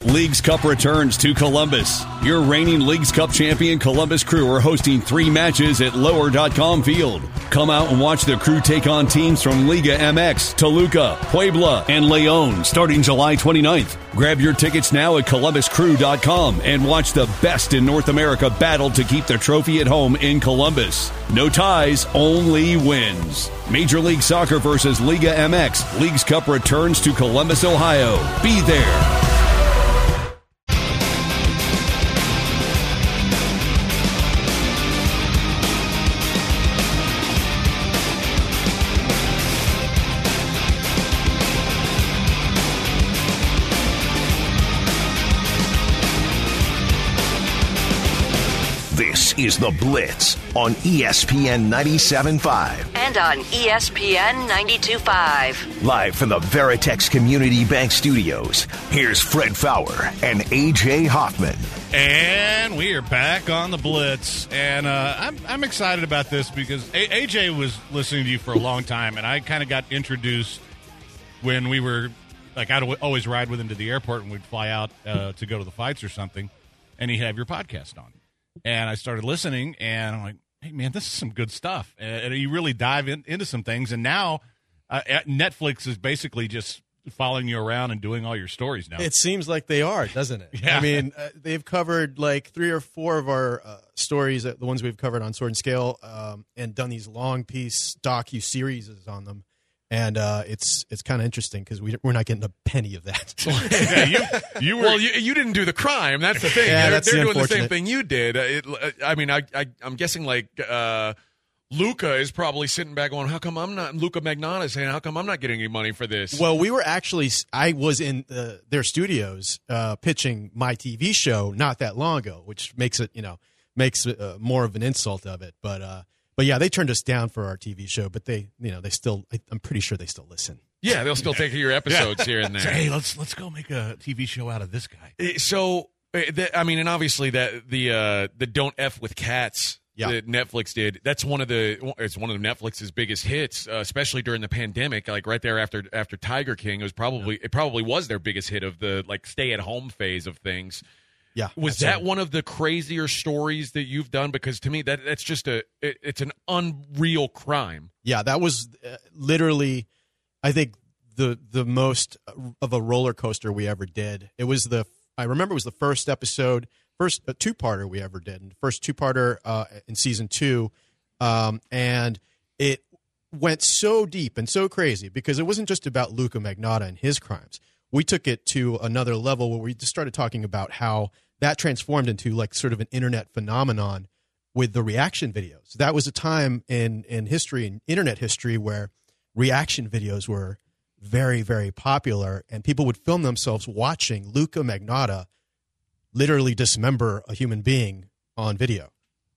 Leagues Cup returns to Columbus. Your reigning Leagues Cup champion Columbus Crew are hosting 3 matches at Lower.com Field. Come out and watch the Crew take on teams from Liga MX, Toluca, Puebla, and Leon starting July 29th. Grab your tickets now at ColumbusCrew.com and watch the best in North America battle to keep the trophy at home in Columbus. No ties, only wins. Major League Soccer versus Liga MX. Leagues Cup returns to Columbus, Ohio. Be there. This is The Blitz on ESPN 97.5. And on ESPN 92.5. Live from the Veritex Community Bank Studios, here's Fred Fowler and A.J. Hoffman. And we are back on The Blitz. And I'm excited about this because A.J. was listening to you for a long time, and I kind of got introduced when we were, like, I'd always ride with him to the airport and we'd fly out to go to the fights or something, and he'd have your podcast on. And I started listening, and I'm like, hey, man, this is some good stuff. And you really dive into some things. And now Netflix is basically just following you around and doing all your stories now. It seems like they are, doesn't it? Yeah. I mean, they've covered like 3 or 4 of our stories, the ones we've covered on Sword and Scale, and done these long-piece docu-series on them. And it's kind of interesting because we're not getting a penny of that. Yeah, you were. Well, you didn't do the crime. That's the thing. Yeah, they're that's doing the same thing you did. I'm guessing like Luca is probably sitting back going, "How come I'm not?" Luca Magnotta is saying, "How come I'm not getting any money for this?" Well, I was in their studios pitching my TV show not that long ago, which makes it more of an insult of it, But yeah, they turned us down for our TV show, but they still, I'm pretty sure they still listen. Yeah, they'll still take your episodes here and there. So, hey, let's go make a TV show out of this guy. So, and obviously that the Don't F with Cats that Netflix did, it's one of Netflix's biggest hits, especially during the pandemic. Like right there after Tiger King, it probably was their biggest hit of the like stay at home phase of things. Yeah, was that one of the crazier stories that you've done? Because to me, that's just it's an unreal crime. Yeah, that was literally, I think, the most of a roller coaster we ever did. I remember it was the first episode, first 2-parter we ever did, and first 2-parter in season 2, and it went so deep and so crazy because it wasn't just about Luca Magnotta and his crimes. We took it to another level where we just started talking about how that transformed into like sort of an internet phenomenon with the reaction videos. That was a time in history, in internet history, where reaction videos were very, very popular, and people would film themselves watching Luca Magnotta literally dismember a human being on video.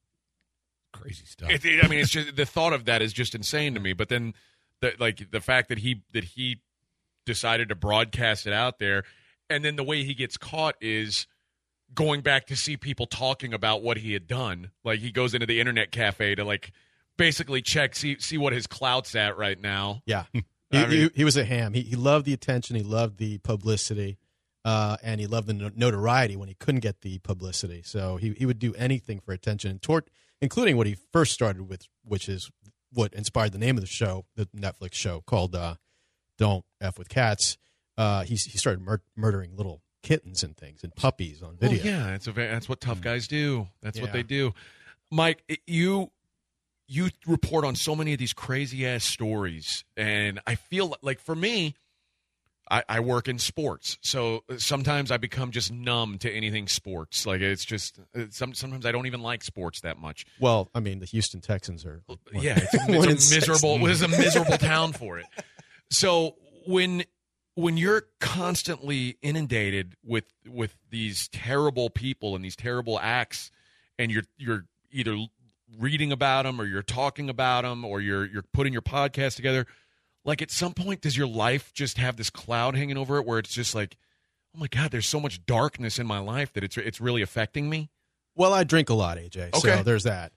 Crazy stuff. It's just the thought of that is just insane to me. But then, the fact that he decided to broadcast it out there, and then the way he gets caught is going back to see people talking about what he had done. Like he goes into the internet cafe to like basically check, see what his clout's at right now. Yeah. He was a ham. He loved the attention. He loved the publicity. And he loved the notoriety when he couldn't get the publicity. So he would do anything for attention, including what he first started with, which is what inspired the name of the show, the Netflix show called Don't F with Cats. He started murdering little kittens and things and puppies on video. Well, yeah, that's what tough guys do. That's what they do. Mike, you report on so many of these crazy ass stories, and I feel like for me, I work in sports, so sometimes I become just numb to anything sports. Like it's just sometimes I don't even like sports that much. Well, I mean, the Houston Texans are it's a miserable town for it. So when you're constantly inundated with these terrible people and these terrible acts, and you're either reading about them or you're talking about them or you're putting your podcast together, like at some point does your life just have this cloud hanging over it where it's just like, oh my God, there's so much darkness in my life that it's really affecting me? Well, I drink a lot, AJ. Okay. So there's that.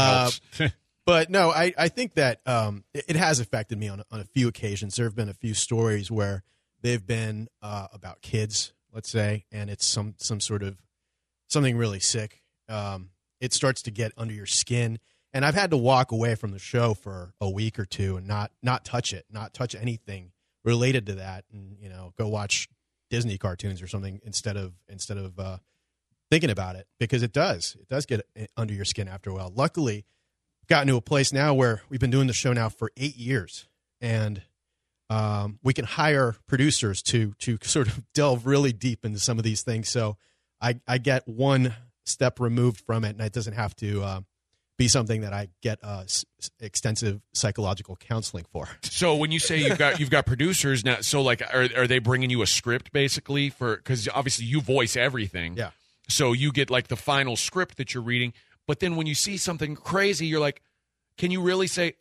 But no, I think that it has affected me on a few occasions. There have been a few stories where they've been about kids let's say, and it's some sort of something really sick, it starts to get under your skin. And I've had to walk away from the show for a week or two and not touch it, not touch anything related to that, and go watch Disney cartoons or something instead of thinking about it, because it does get under your skin after a while. Luckily, I've gotten to a place now where we've been doing the show now for 8 years, and we can hire producers to sort of delve really deep into some of these things. So I get one step removed from it, and it doesn't have to be something that I get extensive psychological counseling for. So when you say you've got producers now, so like are they bringing you a script basically because obviously you voice everything. Yeah. So you get like the final script that you're reading, but then when you see something crazy, you're like, can you really say,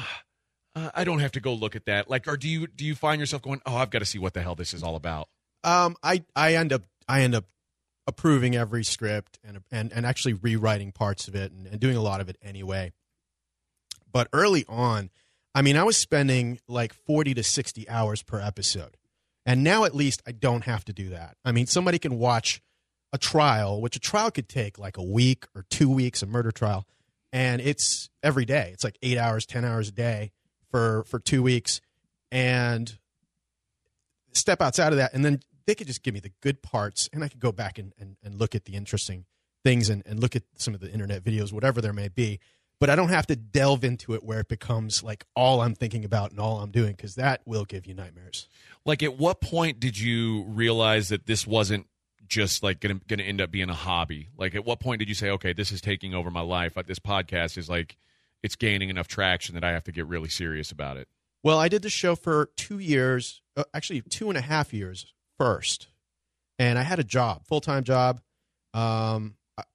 I don't have to go look at that? Like, or do you find yourself going, oh, I've got to see what the hell this is all about? I end up approving every script and actually rewriting parts of it and doing a lot of it anyway. But early on, I mean, I was spending like 40 to 60 hours per episode. And now at least I don't have to do that. I mean, somebody can watch a trial, which a trial could take like a week or 2 weeks, a murder trial, and it's every day. It's like 8 hours, 10 hours a day for 2 weeks, and step outside of that, and then they could just give me the good parts, and I could go back and look at the interesting things and look at some of the internet videos, whatever there may be. But I don't have to delve into it where it becomes like all I'm thinking about and all I'm doing, because that will give you nightmares. Like, at what point did you realize that this wasn't just like going to end up being a hobby? Like, at what point did you say, okay, this is taking over my life? This podcast is like, it's gaining enough traction that I have to get really serious about it? Well, I did the show for 2 years, actually 2.5 years first, and I had a job, full-time job. I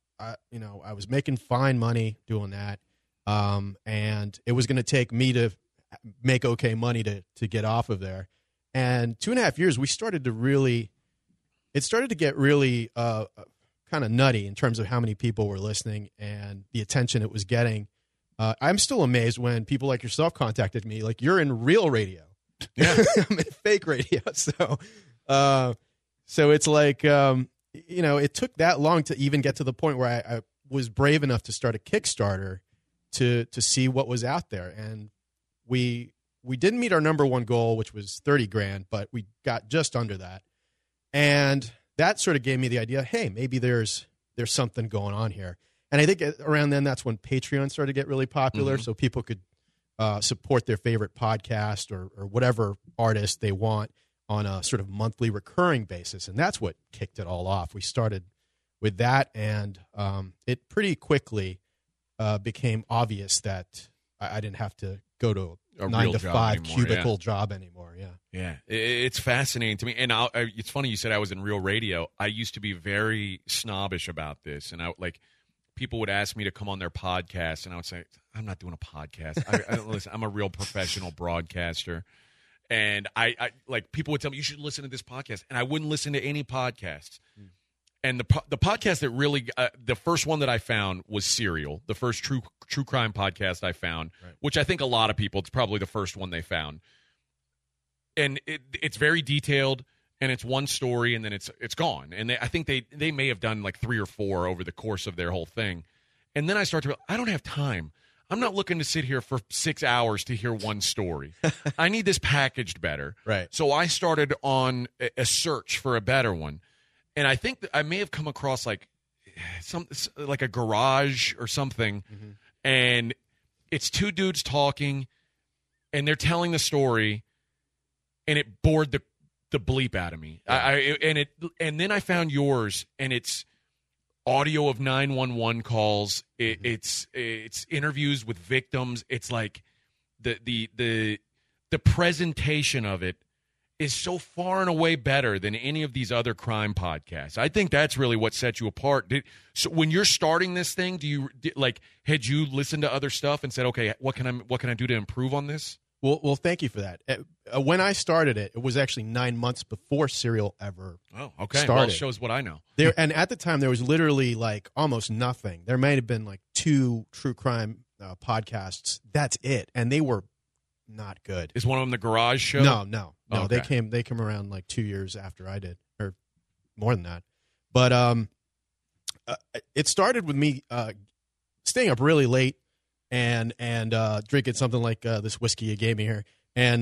was making fine money doing that, and it was going to take me to make okay money to get off of there. And 2.5 years, it started to get really kind of nutty in terms of how many people were listening and the attention it was getting. I'm still amazed when people like yourself contacted me, like, you're in real radio. Yeah. I'm in fake radio. So it's like, it took that long to even get to the point where I was brave enough to start a Kickstarter to see what was out there. And we didn't meet our number one goal, which was $30,000, but we got just under that. And that sort of gave me the idea, hey, maybe there's something going on here. And I think around then, that's when Patreon started to get really popular, so people could support their favorite podcast or whatever artist they want on a sort of monthly recurring basis. And that's what kicked it all off. We started with that, and it pretty quickly became obvious that I didn't have to go to a 9-to-5 cubicle job anymore. Yeah. It's fascinating to me. And it's funny you said I was in real radio. I used to be very snobbish about this, and people would ask me to come on their podcast, and I would say, I'm not doing a podcast. I don't listen. I'm a real professional broadcaster. And I like, people would tell me, you should listen to this podcast, and I wouldn't listen to any podcasts. And the podcast that really, the first one that I found was Serial, the first true crime podcast I found, right, which I think a lot of people, it's probably the first one they found. And it's very detailed, and it's one story, and then it's gone. And I think they may have done like 3 or 4 over the course of their whole thing. And then I start to realize, I don't have time. I'm not looking to sit here for 6 hours to hear one story. I need this packaged better. Right. So I started on a search for a better one. And I think that I may have come across like a garage or something, and it's 2 dudes talking, and they're telling the story, and it bored the bleep out of me. Yeah. And then I found yours, and it's audio of 911 calls. It's interviews with victims. It's like the presentation of it is so far and away better than any of these other crime podcasts. I think that's really what sets you apart. So when you're starting this thing, had you listened to other stuff and said, okay, what can I do to improve on this? Well, thank you for that. When I started it was actually 9 months before Serial ever started. Well, it shows what I know. And at the time, there was literally like almost nothing. There might have been like 2 true crime podcasts. That's it. And they were not good. Is one of them the Garage Show? No. Okay. They came around like 2 years after I did, or more than that. But it started with me staying up really late and drinking something like this whiskey you gave me here, and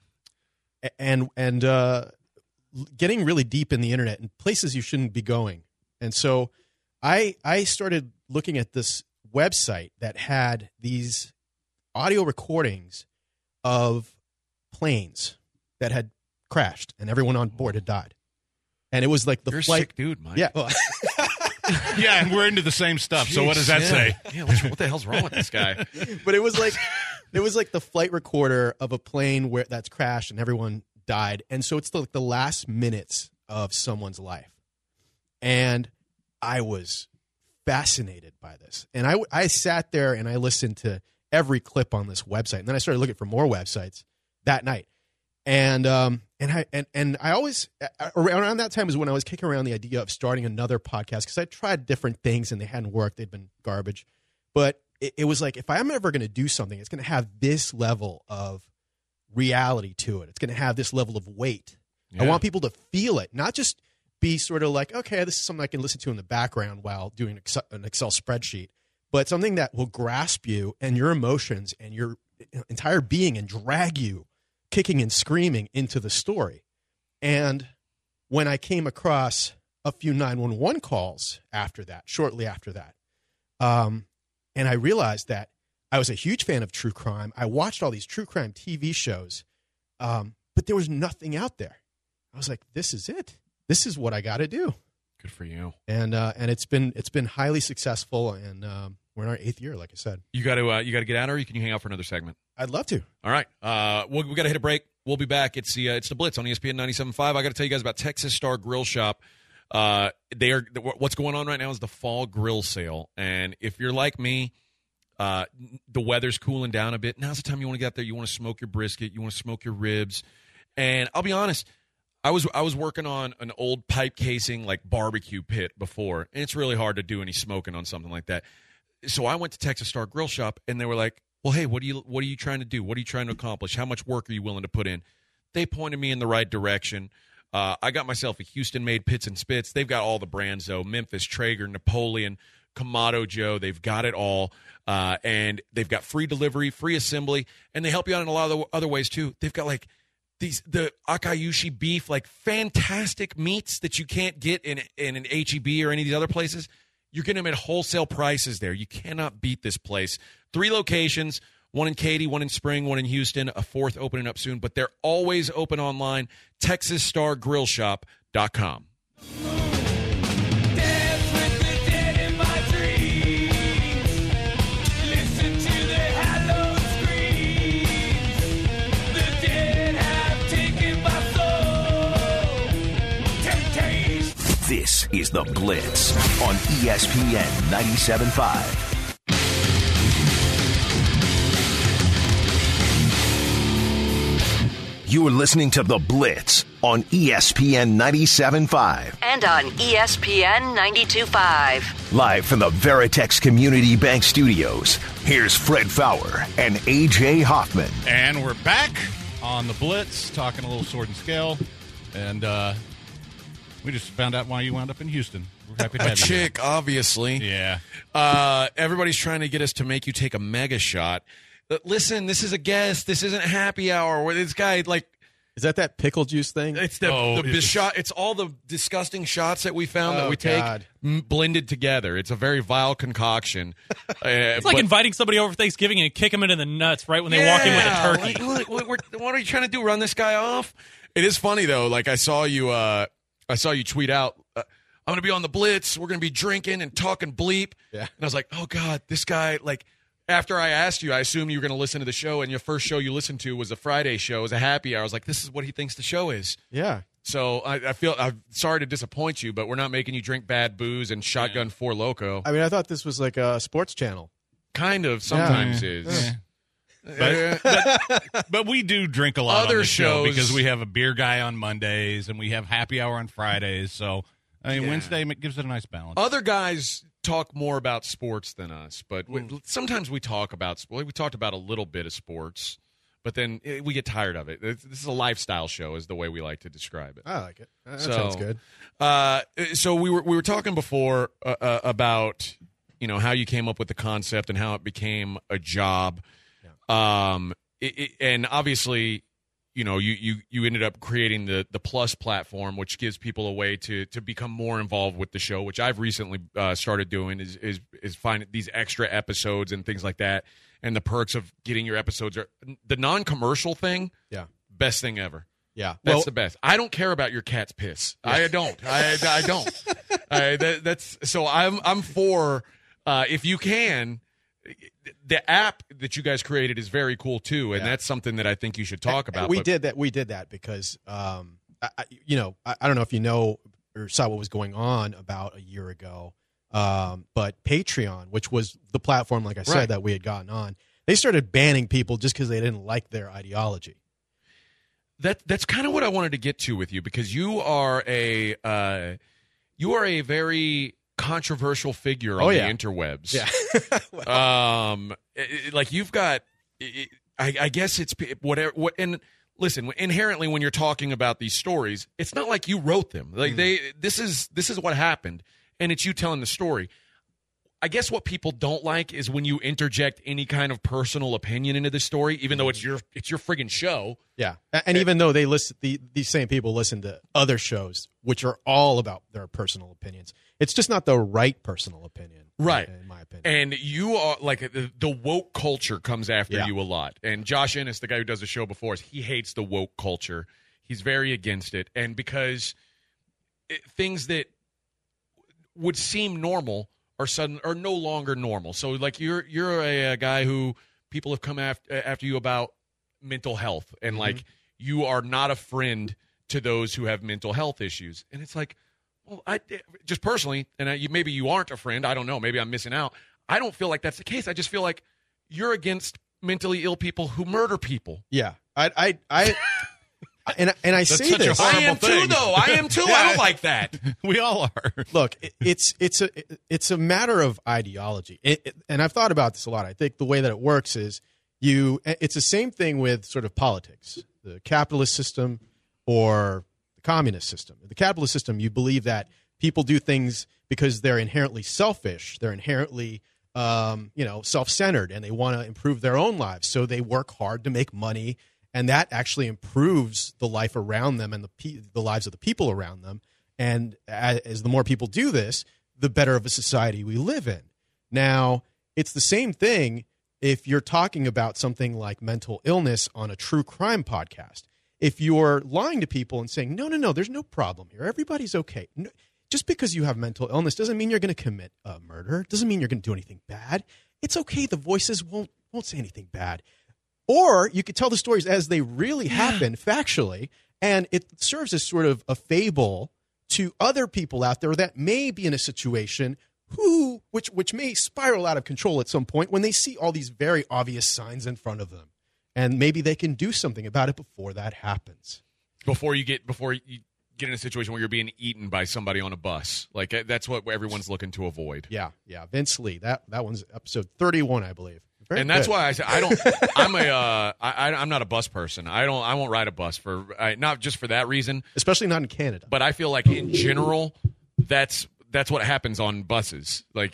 getting really deep in the internet and places you shouldn't be going. And so I started looking at this website that had these audio recordings of planes that had crashed and everyone on board had died. And it was like the You're flight. a sick dude, Mike. Yeah. Well, Yeah, and we're into the same stuff. So what does that Jeez, say? Yeah, what the hell's wrong with this guy? but it was like the flight recorder of a plane that's crashed and everyone died. And so it's like the last minutes of someone's life. And I was fascinated by this. And I sat there and I listened to every clip on this website. And then I started looking for more websites that night. And I always, around that time was when I was kicking around the idea of starting another podcast, because I tried different things and they hadn't worked. They'd been garbage. But it was like, if I'm ever going to do something, it's going to have this level of reality to it. It's going to have this level of weight. Yeah. I want people to feel it, not just be sort of like, okay, this is something I can listen to in the background while doing an Excel spreadsheet, but something that will grasp you and your emotions and your entire being and drag you kicking and screaming into the story. And when I came across a few 911 calls after that, shortly after that, and I realized that I was a huge fan of true crime. I watched all these true crime TV shows, but there was nothing out there. I was like, this is it. This is what I got to do. Good for you. And it's been highly successful, and we're in our 8th year, like I said. You got to get out, or can you hang out for another segment? I'd love to. All right. We got to hit a break. We'll be back. It's the Blitz on ESPN 97.5. I got to tell you guys about Texas Star Grill Shop. What's going on right now is the fall grill sale, and if you're like me, the weather's cooling down a bit. Now's the time you want to get out there. You want to smoke your brisket. You want to smoke your ribs. And I'll be honest, I was working on an old pipe casing like barbecue pit before, and it's really hard to do any smoking on something like that. So I went to Texas Star Grill Shop, and they were like, well, hey, what are you trying to do? What are you trying to accomplish? How much work are you willing to put in? They pointed me in the right direction. I got myself a Houston-made Pits and Spits. They've got all the brands, though. Memphis, Traeger, Napoleon, Kamado Joe. They've got it all. And they've got free delivery, free assembly, and they help you out in a lot of the other ways, too. They've got, like, the Akayushi beef, like, fantastic meats that you can't get in an H-E-B or any of these other places. You're getting them at wholesale prices there. You cannot beat this place. 3 locations, one in Katy, one in Spring, one in Houston, a 4th opening up soon. But they're always open online, TexasStarGrillShop.com. This is The Blitz on ESPN 97.5. You are listening to The Blitz on ESPN 97.5. And on ESPN 92.5. Live from the Veritex Community Bank Studios, here's Fred Faour and A.J. Hoffman. And we're back on The Blitz, talking a little sword and scale. And we just found out why you wound up in Houston. We're happy to A have you. chick, obviously. Yeah. Everybody's trying to get us to make you take a mega shot. Listen, this is a guest. This isn't happy hour. Where this guy, like, Is that pickle juice thing? it's the shot. It's all the disgusting shots that we found that we God. take blended together. It's a very vile concoction. It's like inviting somebody over for Thanksgiving and kick them into the nuts right when they walk in with a turkey. Like, what are you trying to do? Run this guy off? It is funny though. Like I saw you tweet out. I'm going to be on the Blitz. We're going to be drinking and talking bleep. Yeah. And I was like, oh God, this guy. Like after I asked you, I assumed you were going to listen to the show, and your first show you listened to was a Friday show. It was a happy hour. I was like, this is what he thinks the show is. Yeah. So I'm sorry to disappoint you, but we're not making you drink bad booze and shotgun Four Loko. I mean, I thought this was like a sports channel. Kind of sometimes is. But we do drink a lot Other on the show shows- because we have a beer guy on Mondays and we have happy hour on Fridays. So, I mean, Yeah. Wednesday gives it a nice balance. Other guys talk more about sports than us, but sometimes we talk about. Well, we talked about a little bit of sports, but then we get tired of it. This is a lifestyle show, is the way we like to describe it. I like it. That sounds good. So we were talking before about how you came up with the concept and how it became a job. Yeah. And obviously, you ended up creating the Plus platform, which gives people a way to become more involved with the show, which I've recently started doing is finding these extra episodes and things like that. And the perks of getting your episodes are the non-commercial thing. Yeah. Best thing ever. Yeah. That's the best. I don't care about your cat's piss. Yeah. I don't. I don't. That's so I'm for, if you can, the app that you guys created is very cool too, and that's something that I think you should talk about. We did that because I don't know if you know or saw what was going on about a year ago, but Patreon, which was the platform, like I said, that we had gotten on, they started banning people just because they didn't like their ideology. That's kind of what I wanted to get to with you, because you are a very controversial figure on the interwebs. Yeah. Like you've got, I guess it's whatever. And listen, inherently when you're talking about these stories, it's not like you wrote them. Like this is what happened, and it's you telling the story. I guess what people don't like is when you interject any kind of personal opinion into the story, even though it's your friggin' show. Yeah, and even though they listen, these same people listen to other shows, which are all about their personal opinions. It's just not the right personal opinion, right? In my opinion. And you are like the woke culture comes after you a lot. And Josh Ennis, the guy who does the show before us, he hates the woke culture. He's very against it, and because things that would seem normal are no longer normal. So like you're a guy who people have come after you about mental health, and like you are not a friend to those who have mental health issues. And it's like, well, I just personally, and maybe you aren't a friend. I don't know. Maybe I'm missing out. I don't feel like that's the case. I just feel like you're against mentally ill people who murder people. Yeah, And I say this. I am too, though. I am too. I don't like that. We all are. Look, it's a matter of ideology, and I've thought about this a lot. I think the way that it works is it's the same thing with sort of politics, the capitalist system or the communist system. The capitalist system, you believe that people do things because they're inherently selfish, they're inherently self-centered, and they want to improve their own lives, so they work hard to make money. And that actually improves the life around them and the lives of the people around them. And as the more people do this, the better of a society we live in. Now, it's the same thing if you're talking about something like mental illness on a true crime podcast. If you're lying to people and saying, no, there's no problem here, everybody's okay. No, just because you have mental illness doesn't mean you're going to commit a murder. Doesn't mean you're going to do anything bad. It's okay. The voices won't say anything bad. Or you could tell the stories as they really happen, factually, and it serves as sort of a fable to other people out there that may be in a situation which may spiral out of control at some point when they see all these very obvious signs in front of them, and maybe they can do something about it before that happens. Before you get in a situation where you're being eaten by somebody on a bus, like that's what everyone's looking to avoid. Yeah. Vince Lee, that one's episode 31, I believe. Very and that's good. why I said I'm not a bus person. I won't ride a bus not just for that reason, especially not in Canada. But I feel like in general, that's what happens on buses. Like,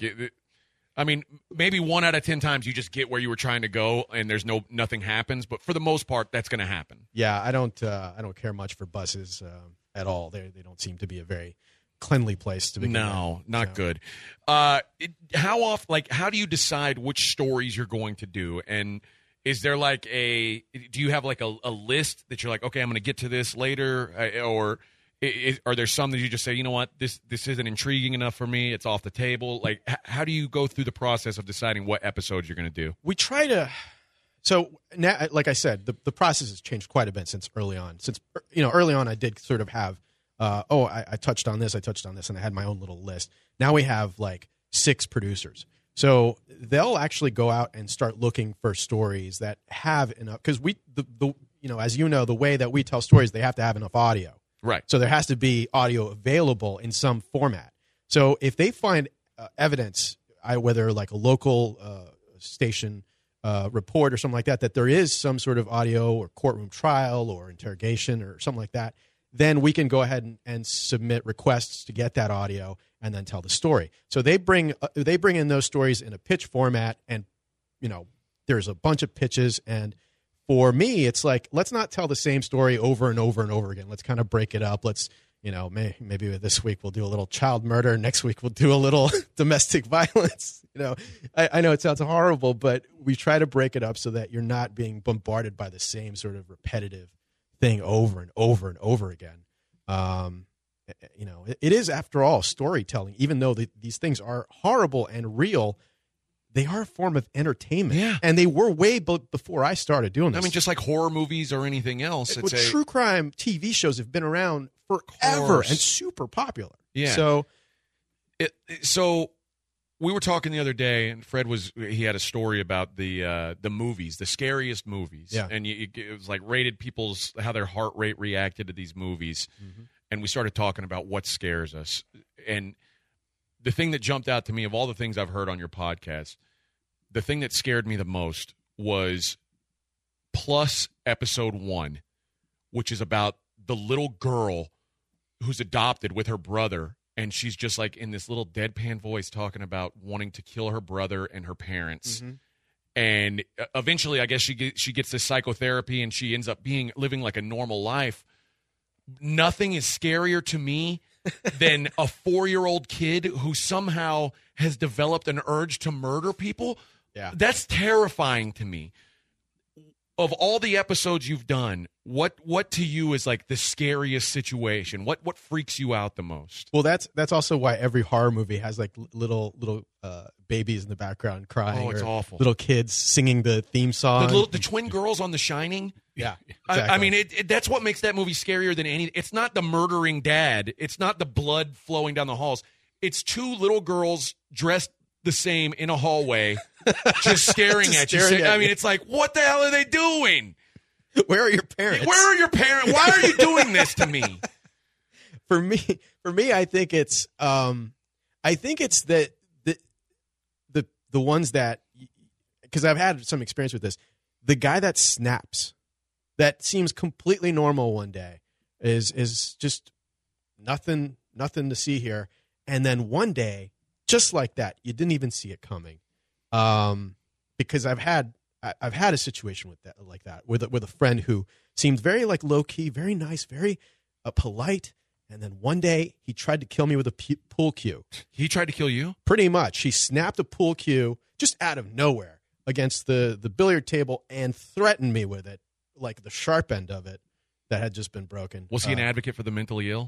maybe 1 out of 10 times you just get where you were trying to go, and there's nothing happens. But for the most part, that's going to happen. Yeah, I don't care much for buses at all. They don't seem to be a very cleanly place to begin. No, not good. How do you decide which stories you're going to do? And is there do you have like a list that you're like, okay, I'm going to get to this later, or are there some that you just say, you know what, this isn't intriguing enough for me, it's off the table? Like, how do you go through the process of deciding what episodes you're going to do? We try to. So now, like I said, the process has changed quite a bit since early on. Early on, I did sort of have. I touched on this, and I had my own little list. Now we have like 6 producers. So they'll actually go out and start looking for stories that have enough, because as you know, the way that we tell stories, they have to have enough audio. Right. So there has to be audio available in some format. So if they find evidence, whether like a local station report or something like that, that there is some sort of audio or courtroom trial or interrogation or something like that, then we can go ahead and submit requests to get that audio and then tell the story. So they bring in those stories in a pitch format, and there's a bunch of pitches. And for me, it's like, let's not tell the same story over and over and over again. Let's kind of break it up. Let's maybe this week we'll do a little child murder. Next week we'll do a little domestic violence. I know it sounds horrible, but we try to break it up so that you're not being bombarded by the same sort of repetitive thing over and over and over again. It is, after all, storytelling. Even though these things are horrible and real, they are a form of entertainment. Yeah. And they were way before I started doing this. I mean, just like horror movies or anything else. True crime TV shows have been around forever and super popular. Yeah. So we were talking the other day, and Fred he had a story about the movies, the scariest movies. Yeah. And it was like rated how their heart rate reacted to these movies. Mm-hmm. And we started talking about what scares us. And the thing that jumped out to me, of all the things I've heard on your podcast, the thing that scared me the most was Plus episode 1, which is about the little girl who's adopted with her brother, and she's just like in this little deadpan voice talking about wanting to kill her brother and her parents. Mm-hmm. And eventually, I guess she gets this psychotherapy, and she ends up living like a normal life. Nothing is scarier to me than a 4-year-old kid who somehow has developed an urge to murder people. Yeah. That's terrifying to me. Of all the episodes you've done, what to you is like the scariest situation? What freaks you out the most? Well, that's also why every horror movie has like little babies in the background crying. Oh, it's awful. Little kids singing the theme song. The twin girls on The Shining. Yeah, exactly. I mean, that's what makes that movie scarier than any. It's not the murdering dad. It's not the blood flowing down the halls. It's two little girls dressed the same in a hallway, just staring at you. I mean, it's like, what the hell are they doing? Where are your parents? Why are you doing this to me? For me, I think it's that the ones that, because I've had some experience with this, the guy that snaps, that seems completely normal one day, is just nothing to see here, and then one day, just like that, you didn't even see it coming. Because I've had a situation with that with a friend who seemed very like low key, very nice, very polite, and then one day he tried to kill me with a pool cue. He tried to kill you? Pretty much. He snapped a pool cue just out of nowhere against the billiard table and threatened me with it, like the sharp end of it that had just been broken. Was he an advocate for the mentally ill?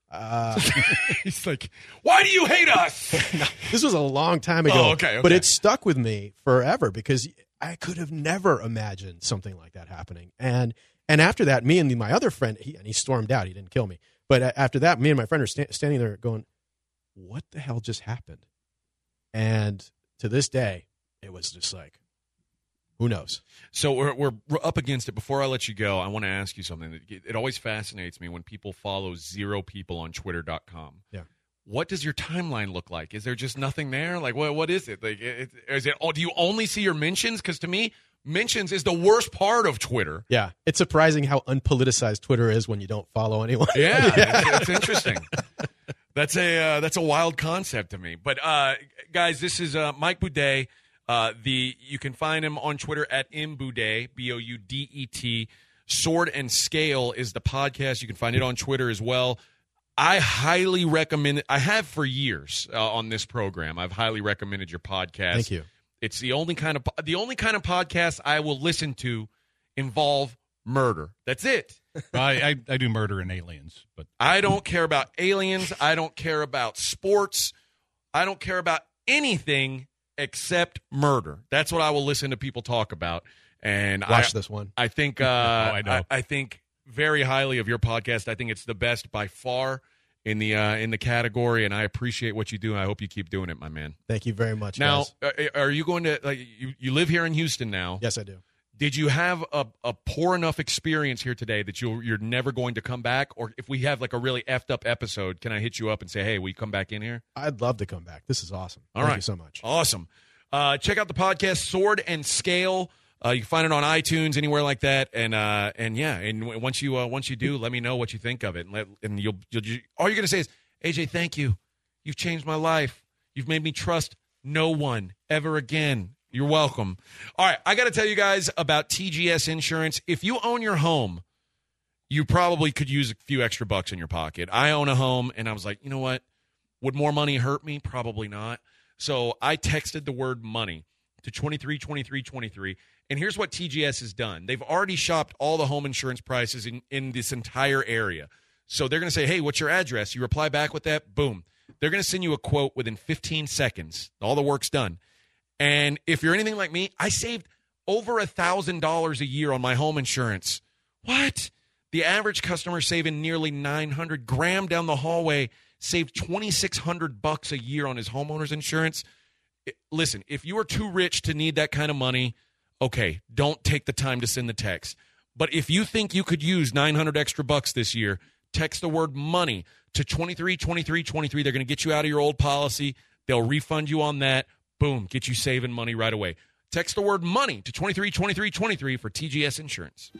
He's like, why do you hate us? No, this was a long time ago. Oh, okay. But it stuck with me forever because I could have never imagined something like that happening. And after that, me and my other friend, he stormed out. He didn't kill me. But after that, me and my friend are standing there going, what the hell just happened? And to this day, it was just like, who knows? So we're up against it. Before I let you go, I want to ask you something. It always fascinates me when people follow 0 people on Twitter.com. Yeah. What does your timeline look like? Is there just nothing there? Like, what is it? Like, do you only see your mentions? Because to me, mentions is the worst part of Twitter. Yeah. It's surprising how unpoliticized Twitter is when you don't follow anyone. Yeah. It's interesting. That's a wild concept to me. But guys, this is Mike Boudet. You can find him on Twitter at mboudet, Boudet. Sword and Scale is the podcast. You can find it on Twitter as well. I highly recommend it. I have for years on this program. I've highly recommended your podcast. Thank you. It's the only kind of podcast I will listen to involve murder. That's it. I do murder and aliens, but I don't care about aliens. I don't care about sports. I don't care about anything except murder. That's what I will listen to people talk about. And watch this one. I think I know. I think very highly of your podcast. I think it's the best by far in the category, and I appreciate what you do. And I hope you keep doing it, my man. Thank you very much. Now, guys. Are you going to you live here in Houston now? Yes, I do. Did you have a poor enough experience here today that you're never going to come back? Or if we have like a really effed up episode, can I hit you up and say, hey, will you come back in here? I'd love to come back. This is awesome. All Thank right. you so much. Awesome. Check out the podcast, Sword and Scale. You can find it on iTunes, anywhere like that. And once you do, let me know what you think of it. And you'll all you're going to say is, AJ, thank you. You've changed my life. You've made me trust no one ever again. You're welcome. All right, I got to tell you guys about TGS Insurance. If you own your home, you probably could use a few extra bucks in your pocket. I own a home, and I was like, you know what? Would more money hurt me? Probably not. So I texted the word money to 232323. And here's what TGS has done. They've already shopped all the home insurance prices in this entire area. So they're going to say, hey, what's your address? You reply back with that, boom. They're going to send you a quote within 15 seconds. All the work's done. And if you're anything like me, I saved over $1,000 a year on my home insurance. What? The average customer saving nearly $900. Graham down the hallway saved $2,600 a year on his homeowner's insurance. Listen, if you are too rich to need that kind of money, okay, don't take the time to send the text. But if you think you could use $900 extra bucks this year, text the word money to 232323. They're going to get you out of your old policy. They'll refund you on that. Boom, get you saving money right away. Text the word money to 232323 for TGS Insurance.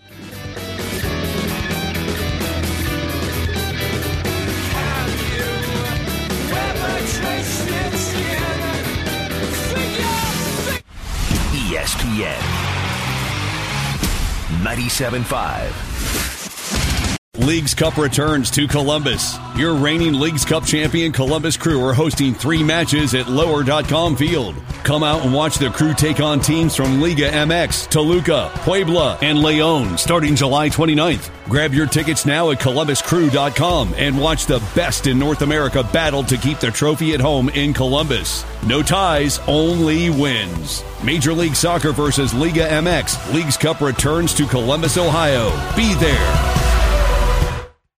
ESPN 97.5. Leagues Cup returns to Columbus. Your reigning Leagues Cup champion Columbus Crew are hosting 3 matches at Lower.com Field. Come out and watch the Crew take on teams from Liga MX, Toluca, Puebla, and Leon starting July 29th. Grab your tickets now at ColumbusCrew.com and watch the best in North America battle to keep the trophy at home in Columbus. No ties, only wins. Major League Soccer versus Liga MX. Leagues Cup returns to Columbus, Ohio. Be there.